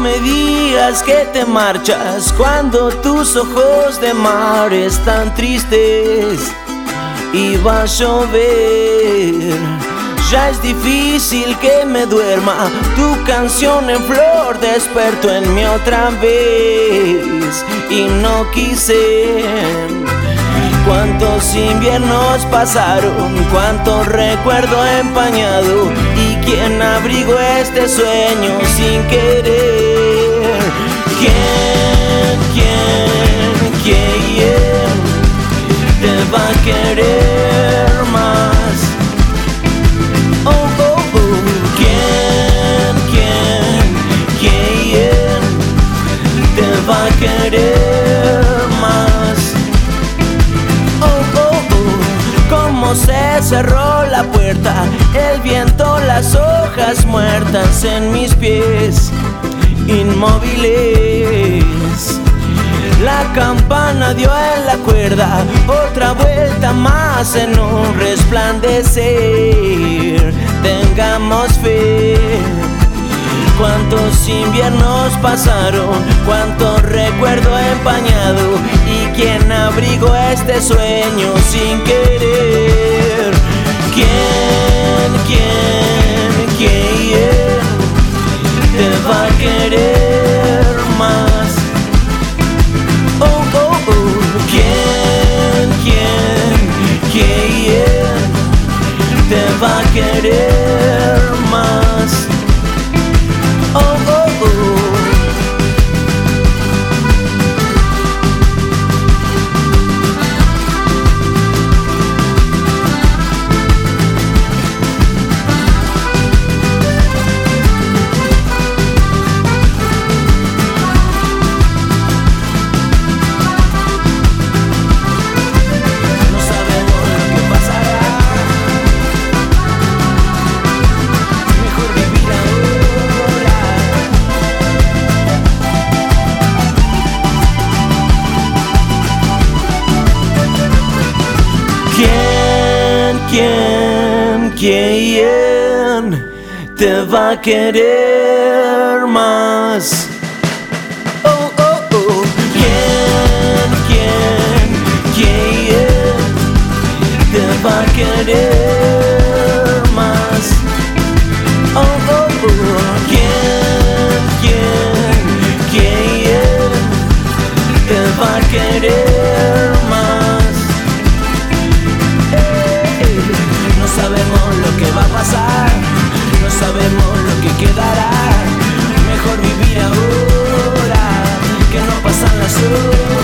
me digas que te marchas cuando tus ojos de mar están tristes y va a llover. Ya es difícil que me duerma, tu canción en flor despertó en mí otra vez y no quise. Cuántos inviernos pasaron, cuánto recuerdo empañado, y quién abrigó este sueño sin querer. ¿Quién te va a querer más? Oh, oh, oh. ¿Quién te va a querer más? Cómo se cerró la puerta, el viento, las hojas muertas en mis pies inmóviles. La campana dio en la cuerda, otra vuelta más en un resplandecer. Tengamos fe. Cuántos inviernos pasaron, cuánto recuerdo empañado, y quién abrigó este sueño sin querer. ¿Quién te va a querer más? Oh, oh, oh. ¿Quién te va a querer más? Oh, oh, oh. No sabemos lo que pasará. Mejor vivir ahora. ¿Quién te va a querer más? Oh, oh, oh. ¿Quién te va a querer más? Oh, oh, oh. ¿Quién te va a querer más? No sabemos lo que va a pasar, no sabemos lo que quedará. Mejor vivir ahora, que no pasan las horas.